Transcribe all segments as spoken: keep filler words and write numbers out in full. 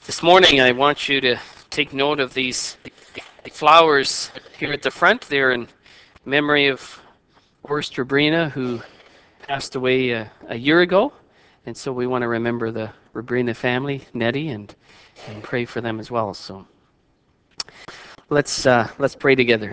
This morning, I want you to take note of these flowers here at the front. They're in memory of Horst Rebrina, who passed away uh, a year ago. And so we want to remember the Rebrina family, Nettie, and, and pray for them as well. So let's, uh, let's pray together.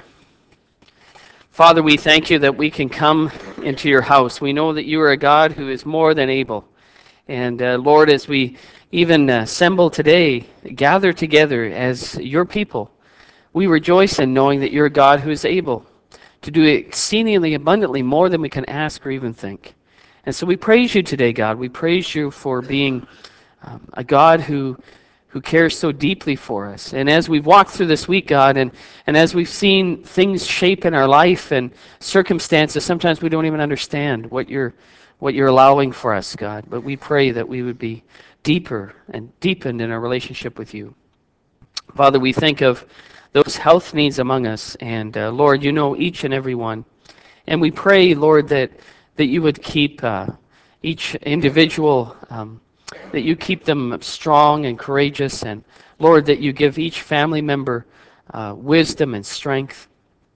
Father, we thank you that we can come into your house. We know that you are a God who is more than able. And uh, Lord, as we even uh, assemble today, gather together as your people, we rejoice in knowing that you're a God who is able to do exceedingly abundantly more than we can ask or even think. And so we praise you today, God. We praise you for being um, a God who who cares so deeply for us. And as we've walked through this week, God, and, and as we've seen things shape in our life and circumstances, sometimes we don't even understand what you're what you're allowing for us, God. But we pray that we would be deeper and deepened in our relationship with you. Father, we think of those health needs among us, and uh, Lord, you know each and every one. And we pray, Lord, that, that you would keep uh, each individual, um, that you keep them strong and courageous, and Lord, that you give each family member uh, wisdom and strength.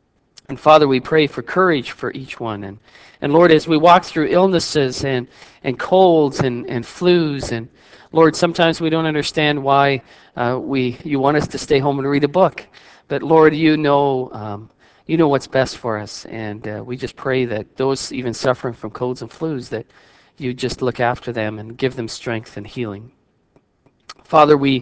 And Father, we pray for courage for each one. And, and Lord, as we walk through illnesses and, and colds and, and flus, and Lord, sometimes we don't understand why uh, we you want us to stay home and read a book. But Lord, you know um, you know what's best for us. And uh, we just pray that those even suffering from colds and flus, that you just look after them and give them strength and healing. Father, we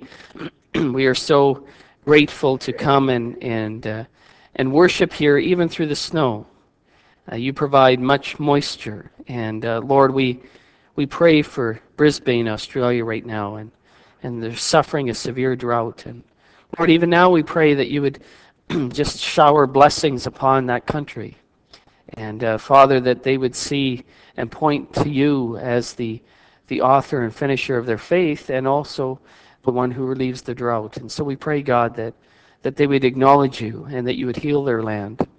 we are so grateful to come and and uh, and worship here, even through the snow. Uh, you provide much moisture, and uh, Lord, we we pray for Brisbane, Australia, right now, and and they're suffering a severe drought. And Lord, even now, we pray that you would just shower blessings upon that country, and uh, Father, that they would see and point to you as the the author and finisher of their faith, and also the one who relieves the drought. And so we pray, God, that that they would acknowledge you and that you would heal their land.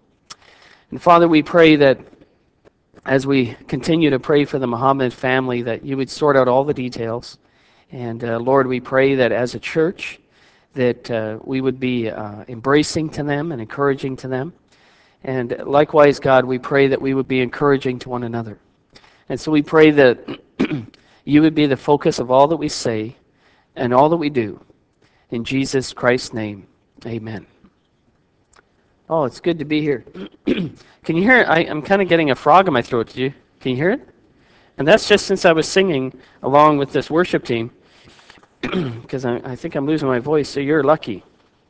And Father, we pray that as we continue to pray for the Muhammad family, that you would sort out all the details. And uh, Lord, we pray that as a church, that uh, we would be uh, embracing to them and encouraging to them. And likewise, God, we pray that we would be encouraging to one another. And so we pray that you would be the focus of all that we say and all that we do. In Jesus Christ's name, amen. Oh, it's good to be here. Can you hear it? I, I'm kind of getting a frog in my throat. Did you? Can you hear it? And that's just since I was singing along with this worship team, because I, I think I'm losing my voice, so you're lucky.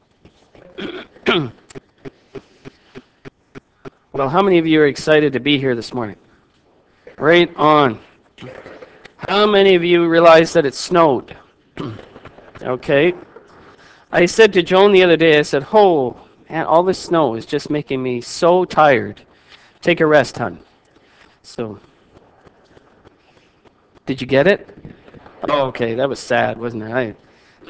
Well, how many of you are excited to be here this morning? Right on. How many of you realize that it snowed? Okay. I said to Joan the other day, I said, oh, man, all this snow is just making me so tired. Take a rest, hon. So, did you get it? Oh, okay, that was sad, wasn't it? I,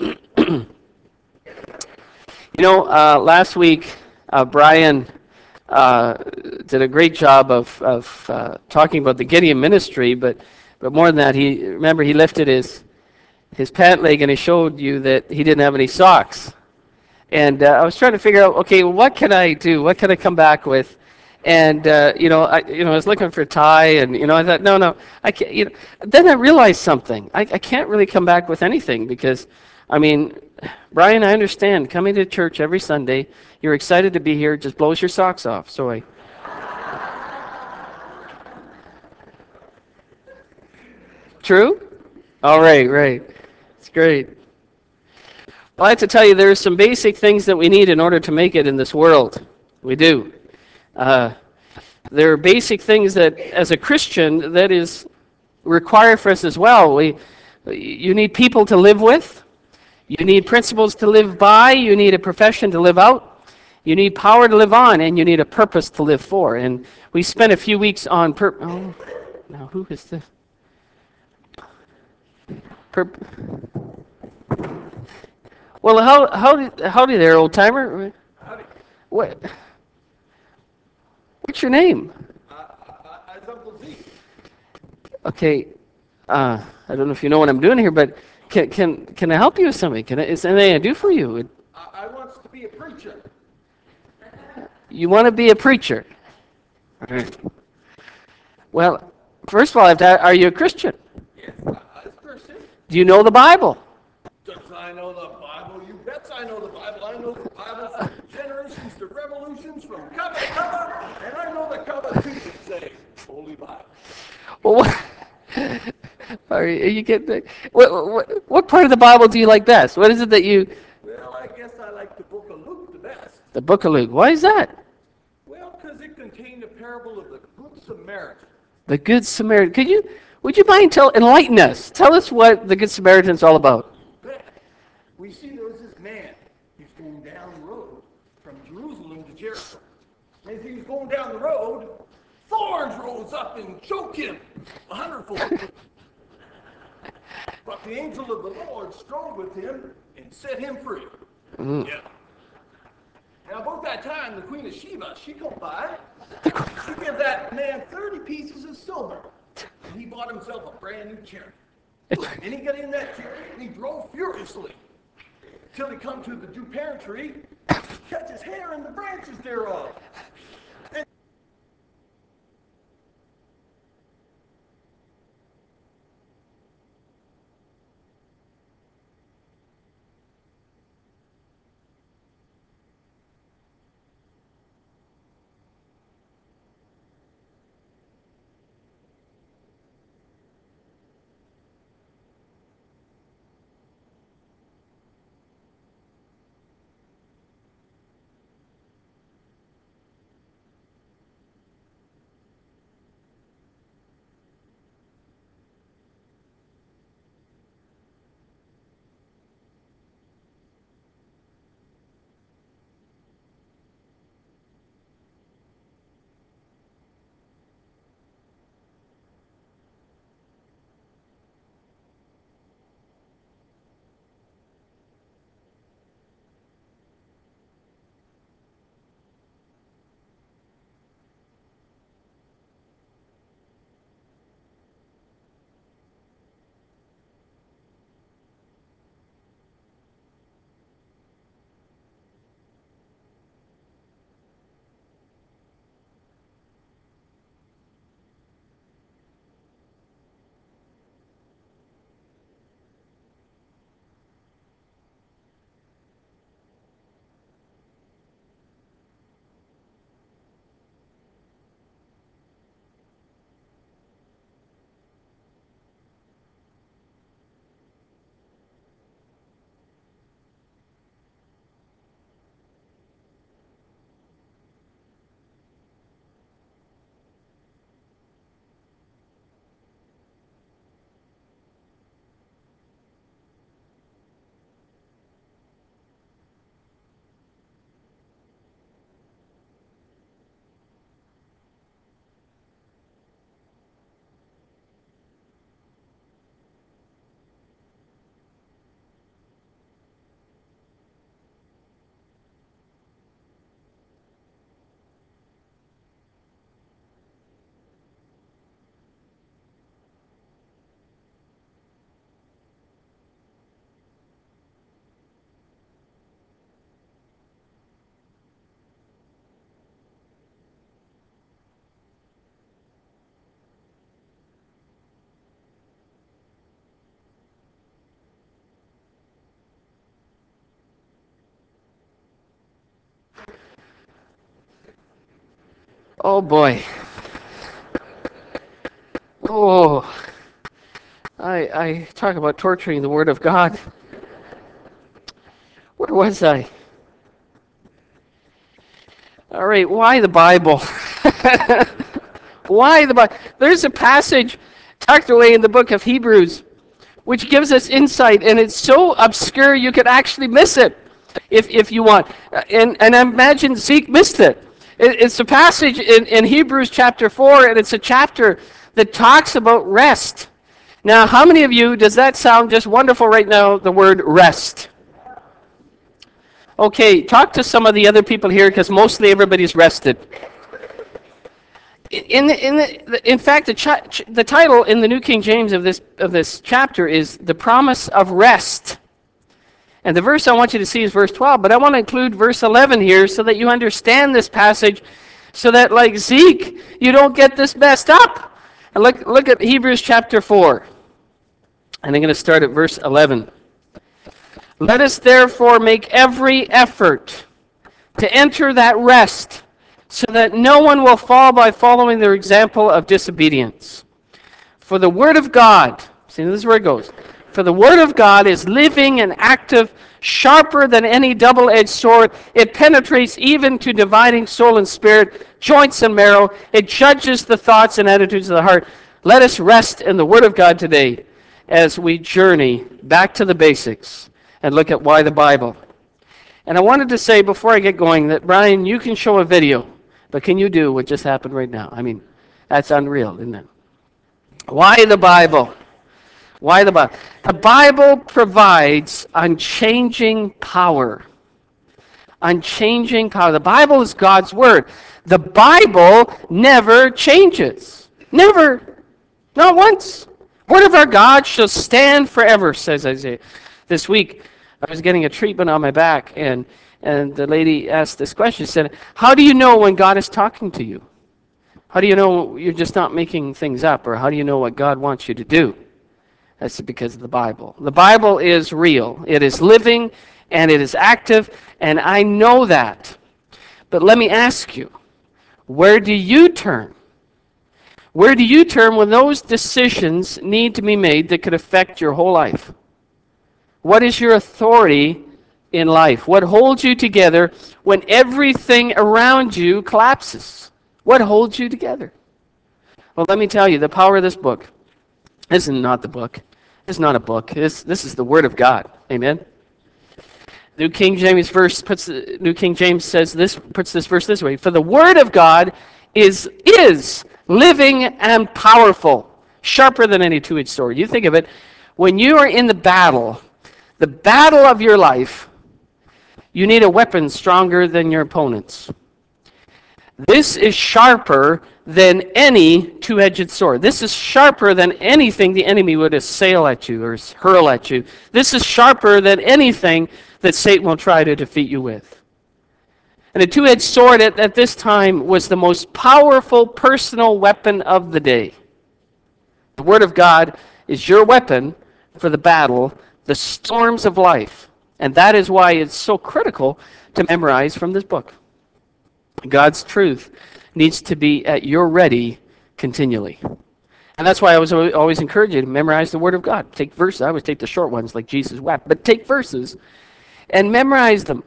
you know, uh, last week, uh, Brian uh, did a great job of, of uh, talking about the Gideon ministry, but, but more than that, he remember he lifted his, his pant leg and he showed you that he didn't have any socks. And uh, I was trying to figure out, okay, well, what can I do? What can I come back with? And uh, you know, I you know, I was looking for a tie, and you know, I thought, no, no, I can't. You know, then I realized something. I, I can't really come back with anything because, I mean, Brian, I understand coming to church every Sunday, you're excited to be here, it just blows your socks off. So I. True? All right, right. It's great. Well, I have to tell you, there are some basic things that we need in order to make it in this world. We do. Uh, there are basic things that, as a Christian, that is required for us as well. We, you need people to live with. You need principles to live by. You need a profession to live out. You need power to live on, and you need a purpose to live for. And we spent a few weeks on pur- Oh, now who is this? Pur- well, how how howdy there, old timer. What? What's your name? Okay, uh, I don't know if you know what I'm doing here, but Can can can I help you with something? Can I, is there anything I do for you? I, I wants to be a preacher. You want to be a preacher? All right. Well, first of all, I have to ask, are you a Christian? Yes, I, I Christian. Do you know the Bible? Does I know the Bible? You bets I know the Bible. I know the Bible from generations to revolutions, from cover to cover, and I know the cover too to say Holy Bible. Well, what, are you, are you getting what, what, what part of the Bible do you like best? What is it that you? Well, I guess I like the book of Luke the best. The Book of Luke. Why is that? Well, because it contained a parable of the Good Samaritan. The Good Samaritan. Could you? Would you mind tell enlighten us? Tell us what the Good Samaritan is all about. Bet. We see there was this man. He's going down the road from Jerusalem to Jericho. And as he was going down the road, thorns rose up and choked him a hundredfold. But the angel of the Lord strode with him and set him free. Mm. Yeah. Now, about that time, the Queen of Sheba, she come by. She gave that man thirty pieces of silver. And he bought himself a brand new chariot. And he got in that chariot and he drove furiously. Till he come to the juniper tree, catch his hair in the branches thereof. And Oh boy. Oh, I I talk about torturing the Word of God. Where was I? All right, why the Bible? Why the Bible? There's a passage tucked away in the book of Hebrews which gives us insight, and it's so obscure you could actually miss it if, if you want. And, and I imagine Zeke missed it. it it's a passage in, in Hebrews chapter four, and it's a chapter that talks about rest. Now, how many of you, does that sound just wonderful right now, the word rest? Okay, talk to some of the other people here because mostly everybody's rested. In the, in the, in fact, the, chi- the title in the New King James of this of this chapter is "The Promise of Rest." And the verse I want you to see is verse twelve, but I want to include verse eleven here so that you understand this passage, so that, like Zeke, you don't get this messed up. And look, look at Hebrews chapter four. And I'm going to start at verse eleven. Let us therefore make every effort to enter that rest, so that no one will fall by following their example of disobedience. For the word of God, see, this is where it goes. For the word of God is living and active, sharper than any double-edged sword. It penetrates even to dividing soul and spirit, joints and marrow. It judges the thoughts and attitudes of the heart. Let us rest in the word of God today as we journey back to the basics and look at why the Bible. And I wanted to say before I get going that, Brian, you can show a video, but can you do what just happened right now? I mean, that's unreal, isn't it? Why the Bible? Why the Bible? The Bible provides unchanging power. Unchanging power. The Bible is God's Word. The Bible never changes. Never. Not once. Word of our God shall stand forever, says Isaiah. This week, I was getting a treatment on my back, and, and the lady asked this question. She said, how do you know when God is talking to you? How do you know you're just not making things up? Or how do you know what God wants you to do? That's because of the Bible. The Bible is real. It is living, and it is active, and I know that. But let me ask you, where do you turn? Where do you turn when those decisions need to be made that could affect your whole life? What is your authority in life? What holds you together when everything around you collapses? What holds you together? Well, let me tell you, the power of this book. This is not the book. This is not a book. This, this is the Word of God. Amen? New King James verse puts New King James says this puts this verse this way: for the Word of God is is living and powerful, sharper than any two-edged sword. You think of it, when you are in the battle, the battle of your life, you need a weapon stronger than your opponent's. This is sharper than any two-edged sword. This is sharper than anything the enemy would assail at you or hurl at you. This is sharper than anything that Satan will try to defeat you with. And a two-edged sword at, at this time was the most powerful personal weapon of the day. The Word of God is your weapon for the battle, the storms of life. And that is why it's so critical to memorize from this book. God's truth needs to be at your ready continually. And that's why I was always encourage you to memorize the Word of God. Take verses. I always take the short ones like Jesus wept. But take verses and memorize them.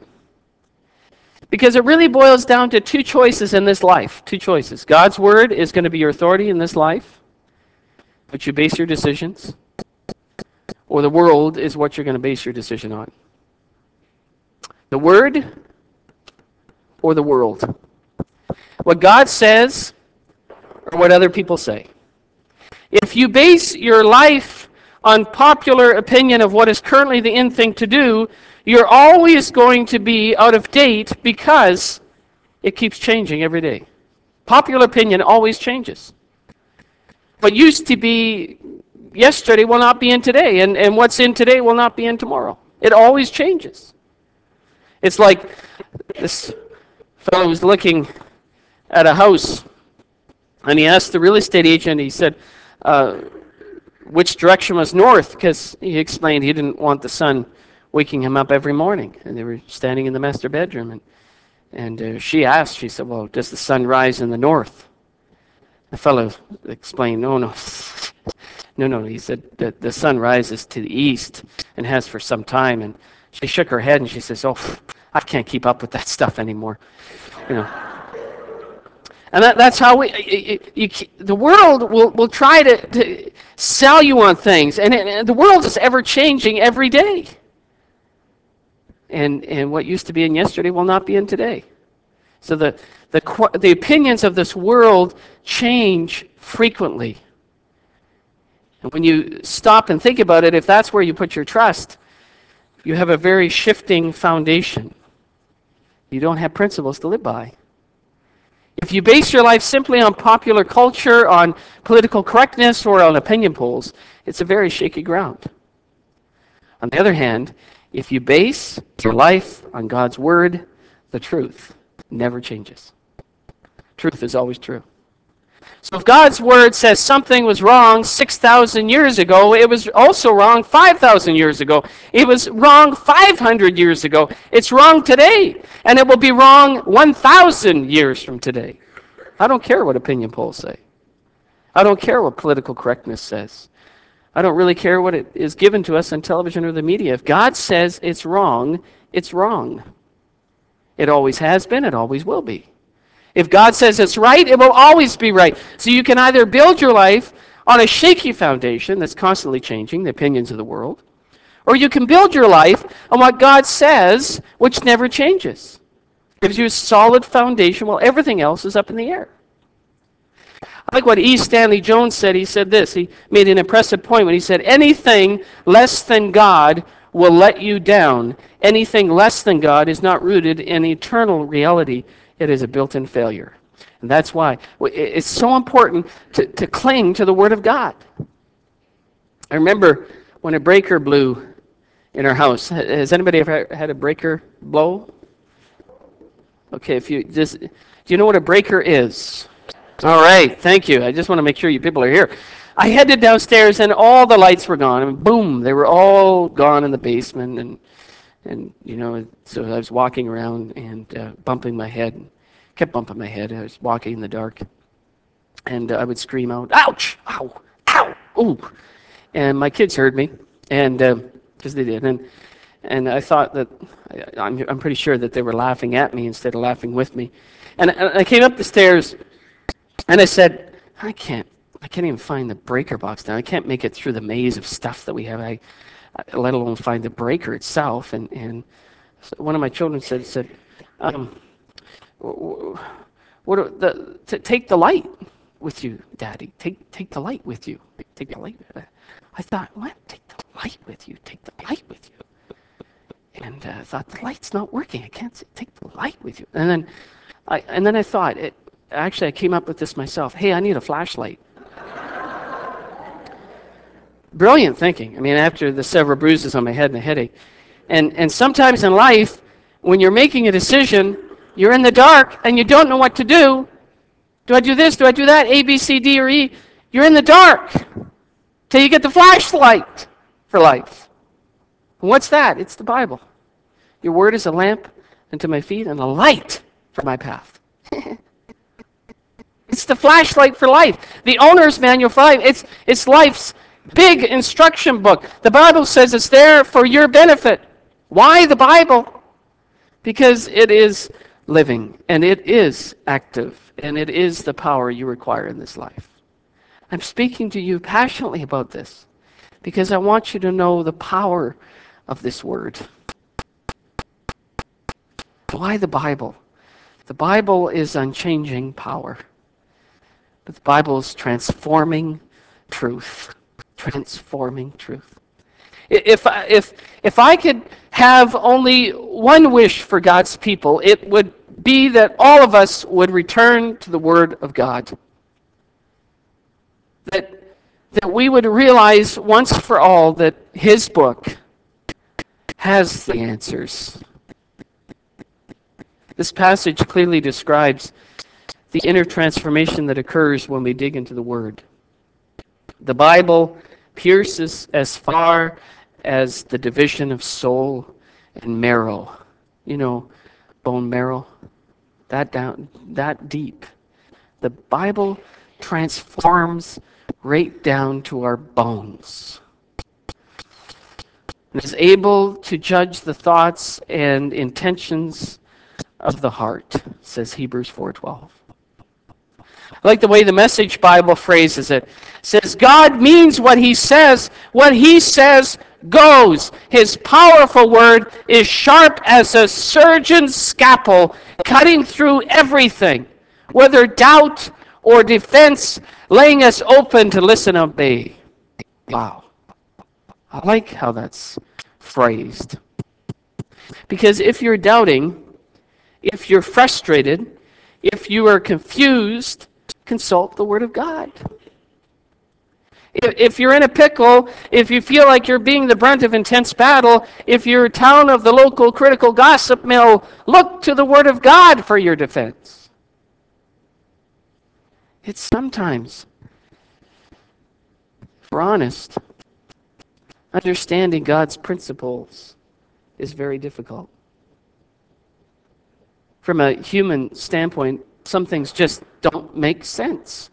Because it really boils down to two choices in this life. Two choices. God's Word is going to be your authority in this life, which you base your decisions. Or the world is what you're going to base your decision on. The Word or the world. What God says or what other people say. If you base your life on popular opinion of what is currently the in thing to do, you're always going to be out of date because it keeps changing every day. Popular opinion always changes. What used to be yesterday will not be in today, and, and what's in today will not be in tomorrow. It always changes. It's like this fellow was looking at a house, and he asked the real estate agent, he said, uh, which direction was north? Because he explained he didn't want the sun waking him up every morning. And they were standing in the master bedroom. And, and uh, she asked, she said, well, does the sun rise in the north? The fellow explained, no, no. no, no. He said, the, the sun rises to the east and has for some time. And she shook her head and she says, oh, I can't keep up with that stuff anymore. You know. And that, that's how we, you, you, the world will, will try to, to sell you on things. And, it, and the world is ever changing every day. And, and what used to be in yesterday will not be in today. So the, the, the opinions of this world change frequently. And when you stop and think about it, if that's where you put your trust, you have a very shifting foundation. You don't have principles to live by. If you base your life simply on popular culture, on political correctness, or on opinion polls, it's a very shaky ground. On the other hand, if you base your life on God's Word, the truth never changes. Truth is always true. So if God's Word says something was wrong six thousand years ago, it was also wrong five thousand years ago. It was wrong five hundred years ago. It's wrong today, and it will be wrong one thousand years from today. I don't care what opinion polls say. I don't care what political correctness says. I don't really care what it is given to us on television or the media. If God says it's wrong, it's wrong. It always has been, it always will be. If God says it's right, it will always be right. So you can either build your life on a shaky foundation that's constantly changing, the opinions of the world, or you can build your life on what God says, which never changes. It gives you a solid foundation while everything else is up in the air. I like what E. Stanley Jones said. He said this. He made an impressive point when he said, anything less than God will let you down. Anything less than God is not rooted in eternal reality. It is a built-in failure. And that's why it's so important to, to cling to the Word of God. I remember when a breaker blew in our house. Has anybody ever had a breaker blow? Okay, if you just, do you know what a breaker is? All right, thank you. I just want to make sure you people are here. I headed downstairs and all the lights were gone. And boom, they were all gone in the basement. And, and you know, so I was walking around and uh, bumping my head. Kept bumping my head. I was walking in the dark. And uh, I would scream out, ouch, ow, ow, ooh. And my kids heard me, and because uh, they did. And, and I thought that, I, I'm, I'm pretty sure that they were laughing at me instead of laughing with me. And, and I came up the stairs. And I said, I can't, I can't even find the breaker box now. I can't make it through the maze of stuff that we have, I, let alone find the breaker itself. And, and so one of my children said, said um, what are the, t- take the light with you, Daddy. Take, take the light with you. Take the light. I thought, what? Take the light with you. Take the light with you. And uh, I thought, the light's not working. I can't say, take the light with you. And then I, and then I thought, it, Actually, I came up with this myself. Hey, I need a flashlight. Brilliant thinking. I mean, after the several bruises on my head and a headache. And, and sometimes in life, when you're making a decision, you're in the dark and you don't know what to do. Do I do this? Do I do that? A, B, C, D, or E? You're in the dark till you get the flashlight for life. And what's that? It's the Bible. Your word is a lamp unto my feet and a light for my path. It's the flashlight for life. The owner's manual for life. It's, it's life's big instruction book. The Bible says it's there for your benefit. Why the Bible? Because it is living, and it is active, and it is the power you require in this life. I'm speaking to you passionately about this because I want you to know the power of this word. Why the Bible? The Bible is unchanging power. But the Bible is transforming truth. Transforming truth. If, if, if I could have only one wish for God's people, it would be that all of us would return to the Word of God. That, that we would realize once for all that His book has the answers. This passage clearly describes the inner transformation that occurs when we dig into the Word. The Bible pierces as far as the division of soul and marrow. You know, bone marrow, that down, that deep. The Bible transforms right down to our bones. And is able to judge the thoughts and intentions of the heart, says Hebrews four twelve. I like the way the Message Bible phrases it. It says, God means what He says. What He says goes. His powerful word is sharp as a surgeon's scalpel, cutting through everything, whether doubt or defense, laying us open to listen and obey. Wow. I like how that's phrased. Because if you're doubting, if you're frustrated, If you are confused, consult the Word of God. If, if you're in a pickle, if you feel like you're being the brunt of intense battle, if you're a town of the local critical gossip mill, look to the Word of God for your defense. It's sometimes, if we're honest, understanding God's principles is very difficult. From a human standpoint, some things just don't make sense.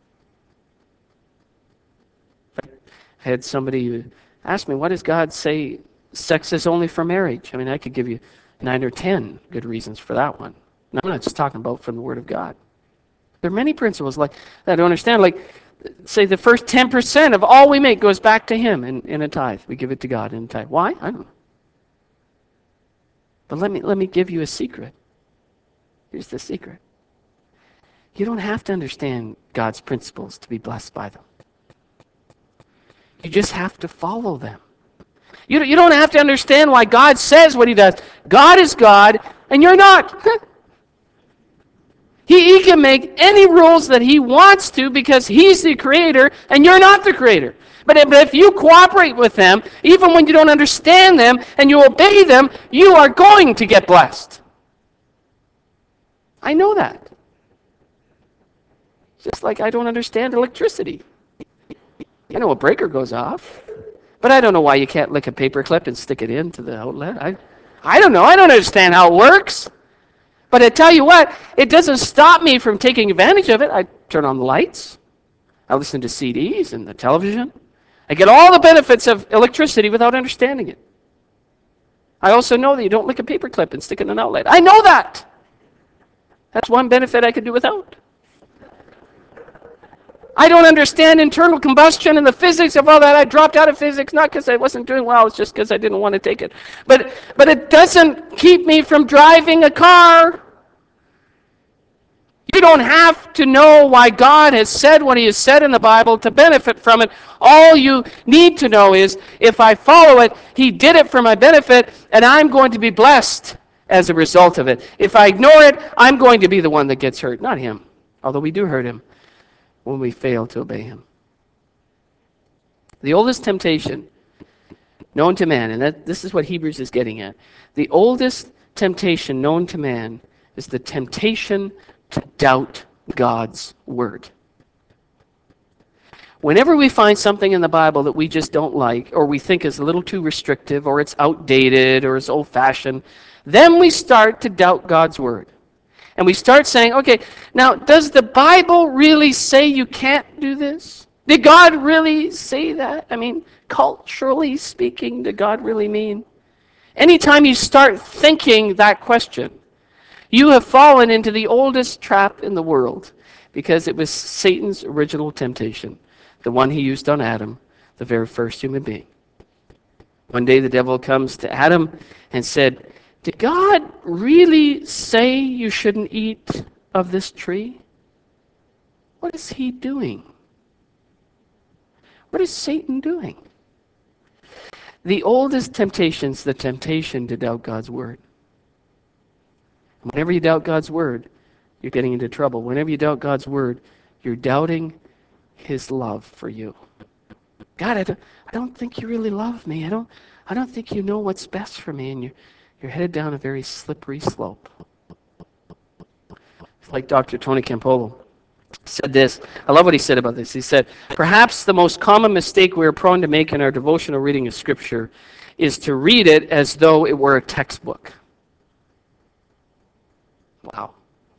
I had somebody who asked me, why does God say sex is only for marriage? I mean, I could give you nine or ten good reasons for that one. No, I'm not just talking about from the Word of God. There are many principles like that I don't understand. Like, say the first ten percent of all we make goes back to Him in, in a tithe. We give it to God in a tithe. Why? I don't know. But let me, let me give you a secret. Here's the secret. You don't have to understand God's principles to be blessed by them. You just have to follow them. You, you don't have to understand why God says what He does. God is God, and you're not. he, he can make any rules that He wants to because He's the Creator, and you're not the Creator. But if, but if you cooperate with them, even when you don't understand them, and you obey them, you are going to get blessed. I know that. Just like I don't understand electricity. I know a breaker goes off, but I don't know why you can't lick a paper clip and stick it into the outlet. I, I don't know. I don't understand how it works. But I tell you what, it doesn't stop me from taking advantage of it. I turn on the lights. I listen to C Ds and the television. I get all the benefits of electricity without understanding it. I also know that you don't lick a paper clip and stick it in an outlet. I know that. That's one benefit I could do without. I don't understand internal combustion and the physics of all that. I dropped out of physics, not because I wasn't doing well, it's just because I didn't want to take it. But, but it doesn't keep me from driving a car. You don't have to know why God has said what He has said in the Bible to benefit from it. All you need to know is, if I follow it, He did it for my benefit, and I'm going to be blessed as a result of it. If I ignore it, I'm going to be the one that gets hurt, not Him. Although we do hurt Him when we fail to obey Him. The oldest temptation known to man, and that, this is what Hebrews is getting at. The oldest temptation known to man is the temptation to doubt God's word. Whenever we find something in the Bible that we just don't like, or we think is a little too restrictive, or it's outdated, or it's old-fashioned, then we start to doubt God's word. And we start saying, okay, now, does the Bible really say you can't do this? Did God really say that? I mean, culturally speaking, did God really mean? Anytime you start thinking that question, you have fallen into the oldest trap in the world, because it was Satan's original temptation, the one he used on Adam, the very first human being. One day the devil comes to Adam and said, did God really say you shouldn't eat of this tree? What is he doing? What is Satan doing? The oldest temptation is the temptation to doubt God's word. Whenever you doubt God's word, you're getting into trouble. Whenever you doubt God's word, you're doubting His love for you. God, I don't, I don't think you really love me. I don't, I don't think you know what's best for me. And you're, you're headed down a very slippery slope. It's like Doctor Tony Campolo said this. I love what he said about this. He said, perhaps the most common mistake we are prone to make in our devotional reading of Scripture is to read it as though it were a textbook. Wow.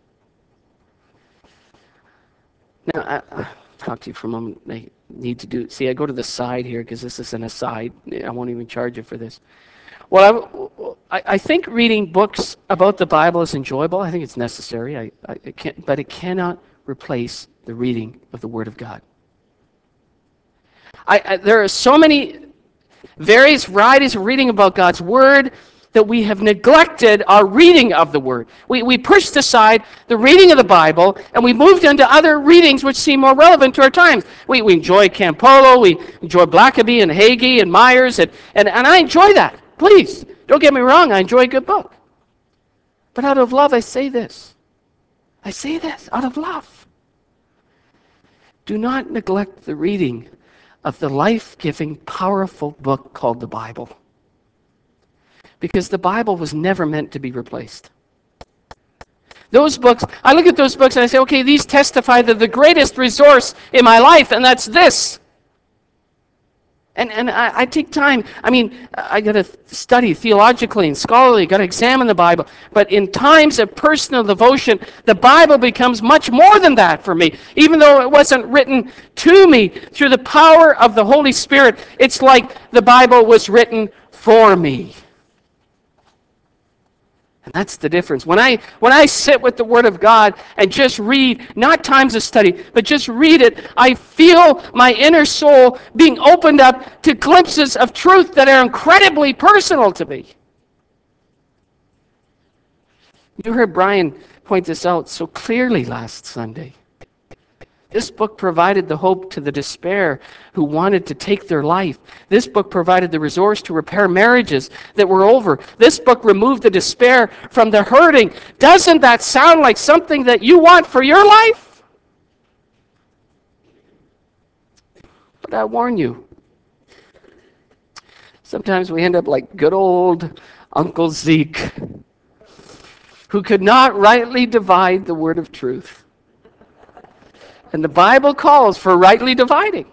Now, I, I'll talk to you for a moment. I need to do, see, I go to the side here because this is an aside. I won't even charge you for this. Well, I, I think reading books about the Bible is enjoyable. I think it's necessary. I, I it can't, but it cannot replace the reading of the Word of God. I, I, there are so many various varieties of reading about God's Word that we have neglected our reading of the Word. We, we pushed aside the reading of the Bible, and we moved into other readings which seem more relevant to our times. We, we enjoy Campolo, we enjoy Blackaby and Hagee and Myers, and, and, and I enjoy that. Please, don't get me wrong, I enjoy a good book. But out of love, I say this. I say this out of love. Do not neglect the reading of the life-giving, powerful book called the Bible. Because the Bible was never meant to be replaced. Those books, I look at those books and I say, okay, these testify to the greatest resource in my life, and that's this. And and I, I take time. I mean, I got to study theologically and scholarly, got to examine the Bible. But in times of personal devotion, the Bible becomes much more than that for me. Even though it wasn't written to me through the power of the Holy Spirit, it's like the Bible was written for me. And that's the difference. When I when I sit with the Word of God and just read, not times of study, but just read it, I feel my inner soul being opened up to glimpses of truth that are incredibly personal to me. You heard Brian point this out so clearly last Sunday. This book provided the hope to the despair who wanted to take their life. This book provided the resource to repair marriages that were over. This book removed the despair from the hurting. Doesn't that sound like something that you want for your life? But I warn you, sometimes we end up like good old Uncle Zeke, who could not rightly divide the word of truth. And the Bible calls for rightly dividing.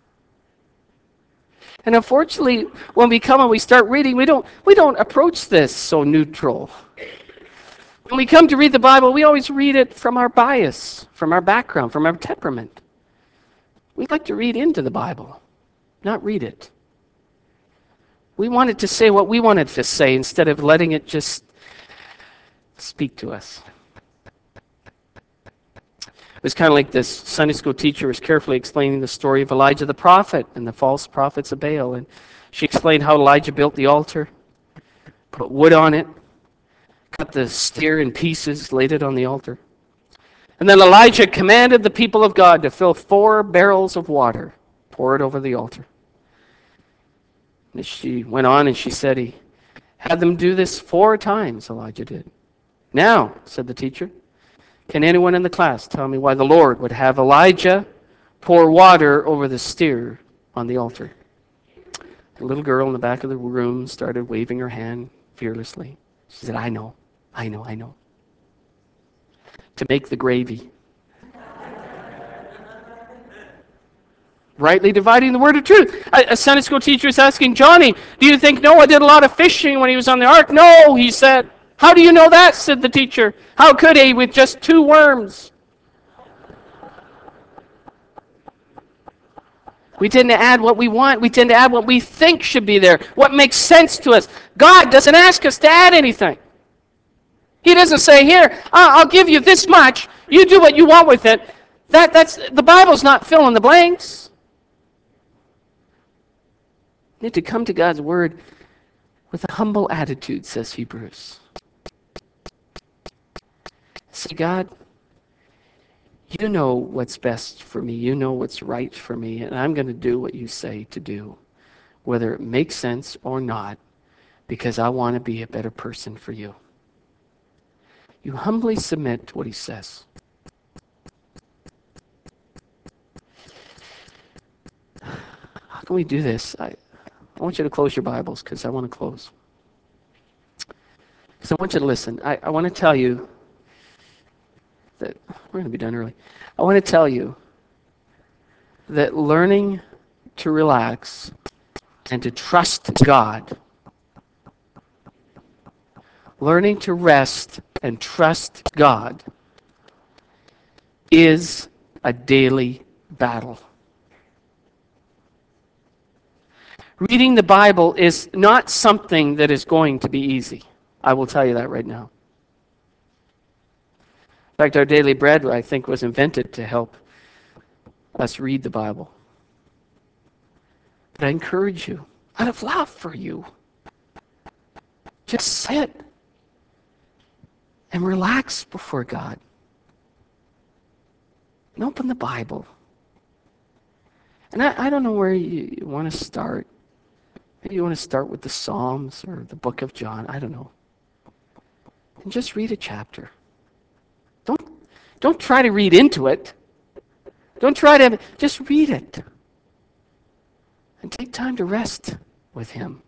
And unfortunately, when we come and we start reading, we don't we don't approach this so neutral. When we come to read the Bible, we always read it from our bias, from our background, from our temperament. We like to read into the Bible, not read it. We want it to say what we want it to say instead of letting it just speak to us. It was kind of like this Sunday school teacher was carefully explaining the story of Elijah the prophet and the false prophets of Baal. And she explained how Elijah built the altar, put wood on it, cut the steer in pieces, laid it on the altar. And then Elijah commanded the people of God to fill four barrels of water, pour it over the altar. And she went on and she said he had them do this four times, Elijah did. Now, said the teacher, can anyone in the class tell me why the Lord would have Elijah pour water over the steer on the altar? The little girl in the back of the room started waving her hand fearlessly. She said, I know, I know, I know. To make the gravy. Rightly dividing the word of truth. A, a Sunday school teacher is asking Johnny, do you think Noah did a lot of fishing when he was on the ark? No, he said. How do you know that? Said the teacher. How could he with just two worms? We tend to add what we want. We tend to add what we think should be there, what makes sense to us. God doesn't ask us to add anything. He doesn't say, here, I'll give you this much. You do what you want with it. That, that's, the Bible's not filling the blanks. You need to come to God's Word with a humble attitude, says Hebrews. Say, God, you know what's best for me. You know what's right for me, and I'm going to do what you say to do, whether it makes sense or not, because I want to be a better person for you. You humbly submit to what he says. How can we do this? I, I want you to close your Bibles because I want to close. Because I want you to listen. I, I want to tell you that we're going to be done early. I want to tell you that learning to relax and to trust God, learning to rest and trust God is a daily battle. Reading the Bible is not something that is going to be easy. I will tell you that right now. In fact, our daily bread, I think, was invented to help us read the Bible. But I encourage you, out of love for you, just sit and relax before God. And open the Bible. And I, I don't know where you, you want to start. Maybe you want to start with the Psalms or the book of John. I don't know. And just read a chapter. Don't, Don't try to read into it. Don't try to, just read it. And take time to rest with him.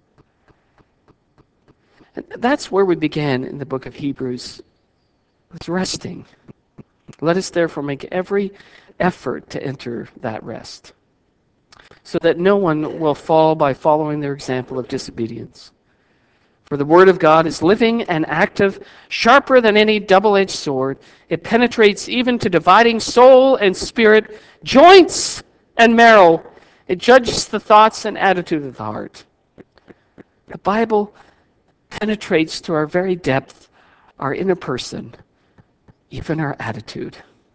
And that's where we began in the book of Hebrews, with resting. Let us therefore make every effort to enter that rest, so that no one will fall by following their example of disobedience. For the word of God is living and active, sharper than any double-edged sword. It penetrates even to dividing soul and spirit, joints and marrow. It judges the thoughts and attitude of the heart. The Bible penetrates to our very depth, our inner person, even our attitude.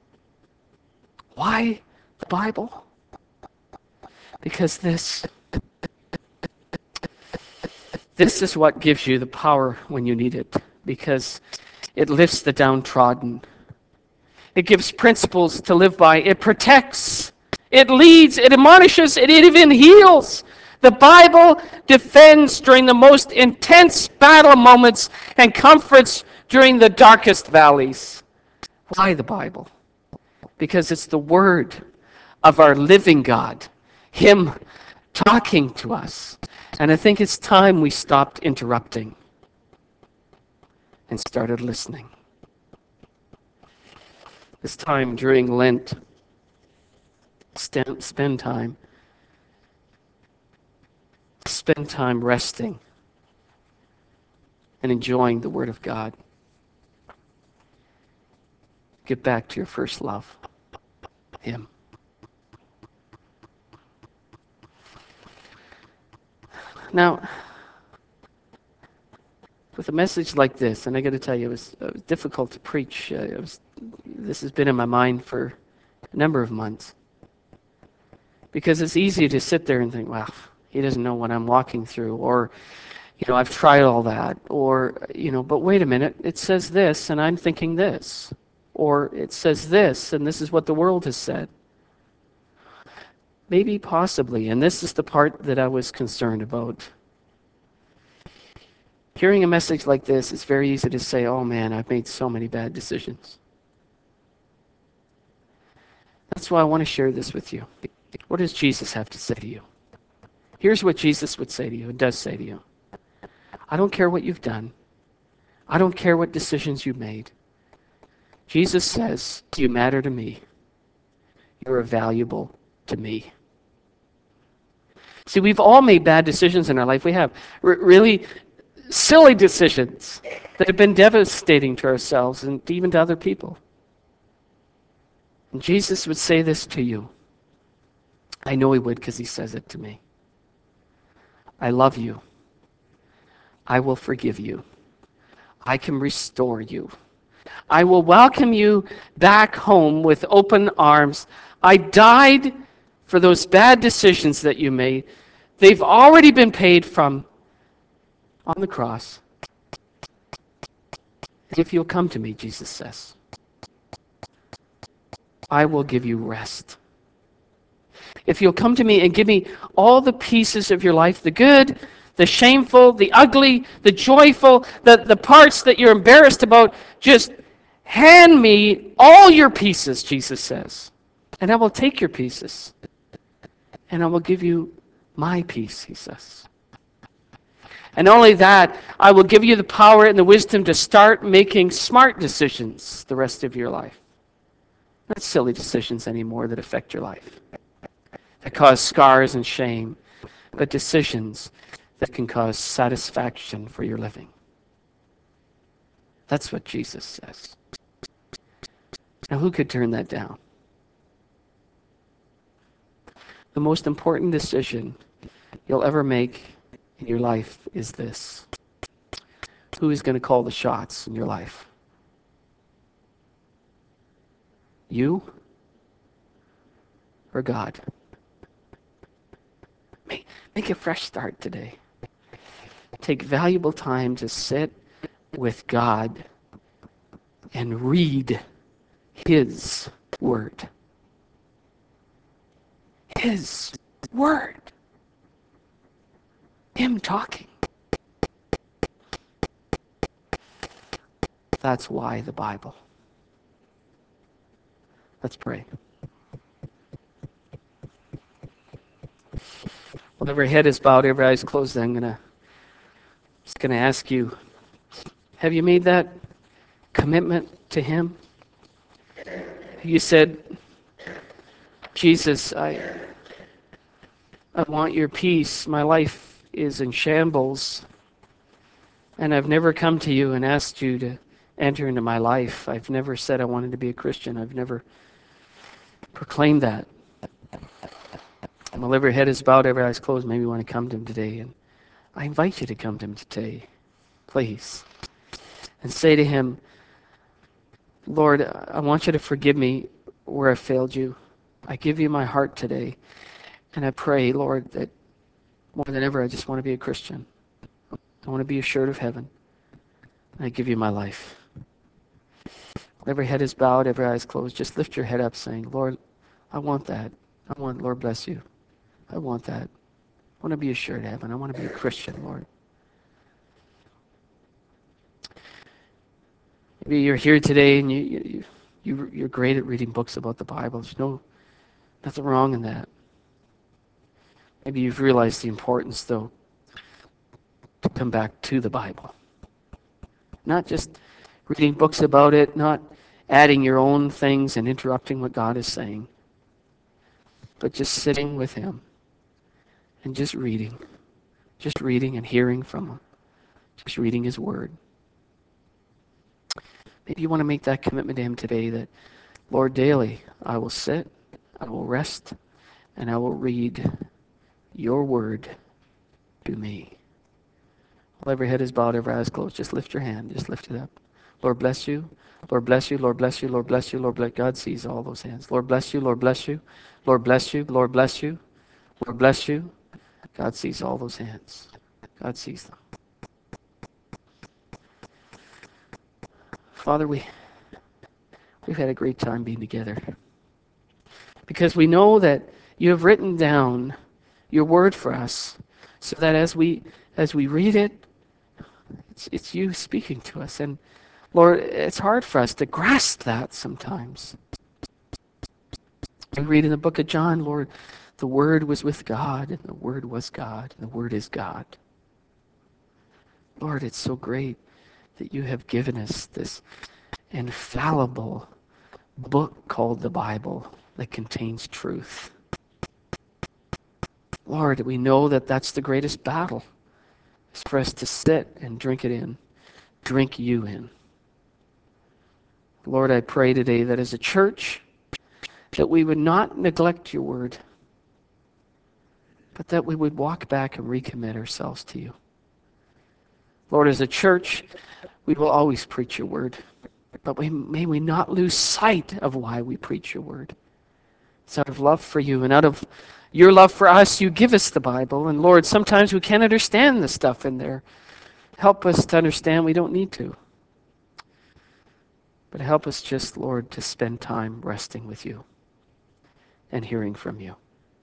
Why the Bible? Because this This is what gives you the power when you need it, because it lifts the downtrodden. It gives principles to live by. It protects. It leads. It admonishes. It even heals. The Bible defends during the most intense battle moments and comforts during the darkest valleys. Why the Bible? Because it's the Word of our living God, Him talking to us. And I think it's time we stopped interrupting and started listening. This time during Lent, stand, spend time. Spend time resting and enjoying the Word of God. Get back to your first love, Him. Now, with a message like this, and I got to tell you, it was, it was difficult to preach. Uh, it was, this has been in my mind for a number of months. Because it's easy to sit there and think, wow, he doesn't know what I'm walking through, or, you know, I've tried all that, or, you know, but wait a minute, it says this, and I'm thinking this, or it says this, and this is what the world has said. Maybe, possibly, and this is the part that I was concerned about. Hearing a message like this, it's very easy to say, oh man, I've made so many bad decisions. That's why I want to share this with you. What does Jesus have to say to you? Here's what Jesus would say to you, and does say to you. I don't care what you've done. I don't care what decisions you made. Jesus says, you matter to me. You're valuable to me. See, we've all made bad decisions in our life. We have R- really silly decisions that have been devastating to ourselves and even to other people. And Jesus would say this to you. I know he would, because he says it to me. I love you. I will forgive you. I can restore you. I will welcome you back home with open arms. I died for those bad decisions that you made. They've already been paid from on the cross. If you'll come to me, Jesus says, I will give you rest. If you'll come to me and give me all the pieces of your life, the good, the shameful, the ugly, the joyful, the, the parts that you're embarrassed about, just hand me all your pieces, Jesus says. And I will take your pieces. And I will give you my peace, he says. And not only that, I will give you the power and the wisdom to start making smart decisions the rest of your life. Not silly decisions anymore that affect your life, that cause scars and shame, but decisions that can cause satisfaction for your living. That's what Jesus says. Now, who could turn that down? The most important decision you'll ever make in your life is this. Who is going to call the shots in your life? You or God? Make, make a fresh start today. Take valuable time to sit with God and read His Word. His Word. Him talking. That's why the Bible. Let's pray. Well, every head is bowed, every eye is closed. I'm gonna just gonna ask you: have you made that commitment to Him? You said, Jesus, I I want your peace. My life is in shambles, and I've never come to you and asked you to enter into my life. I've never said I wanted to be a Christian. I've never proclaimed that. Well, every head is bowed, every eye is closed. Maybe you want to come to Him today, and I invite you to come to Him today, please, and say to Him, Lord, I want you to forgive me where I failed you. I give you my heart today, and I pray, Lord, that more than ever, I just want to be a Christian. I want to be assured of heaven. I give you my life. Every head is bowed, every eye is closed. Just lift your head up saying, Lord, I want that. I want, Lord bless you. I want that. I want to be assured of heaven. I want to be a Christian, Lord. Maybe you're here today and you, you, you, you're great at reading books about the Bible. There's no, nothing wrong in that. Maybe you've realized the importance, though, to come back to the Bible. Not just reading books about it, not adding your own things and interrupting what God is saying, but just sitting with Him and just reading, just reading and hearing from Him, just reading His Word. Maybe you want to make that commitment to Him today that, Lord, daily I will sit, I will rest, and I will read your Word to me. Well, every head is bowed, every eye is closed. Just lift your hand. Just lift it up. Lord bless you. Lord bless you. Lord bless you. Lord bless you. Lord bless you. God sees all those hands. Lord bless you. Lord bless you. Lord bless you. Lord bless you. Lord bless you. God sees all those hands. God sees them. Father, we, we've had a great time being together because we know that you have written down your word for us so that as we as we read it, it's, it's you speaking to us. And Lord, it's hard for us to grasp that sometimes. We read in the book of John, Lord, the Word was with God, and the Word was God, and the Word is God. Lord, it's so great that you have given us this infallible book called the Bible that contains truth. Lord, we know that that's the greatest battle, is for us to sit and drink it in, drink you in. Lord, I pray today that as a church, that we would not neglect your word, but that we would walk back and recommit ourselves to you. Lord, as a church, we will always preach your word, but we, may we not lose sight of why we preach your word. It's out of love for you, and out of your love for us, you give us the Bible. And Lord, sometimes we can't understand the stuff in there. Help us to understand we don't need to. But help us just, Lord, to spend time resting with you and hearing from you.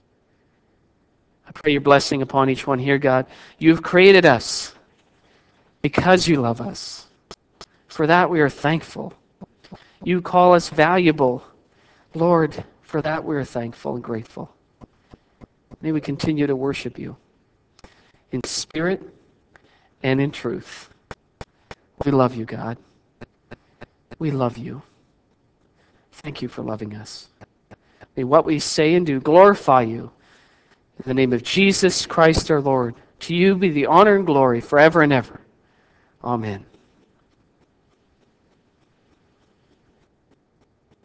I pray your blessing upon each one here, God. You've created us because you love us. For that we are thankful. You call us valuable. Lord, for that we are thankful and grateful. May we continue to worship you in spirit and in truth. We love you, God. We love you. Thank you for loving us. May what we say and do glorify you. In the name of Jesus Christ our Lord, to you be the honor and glory forever and ever. Amen.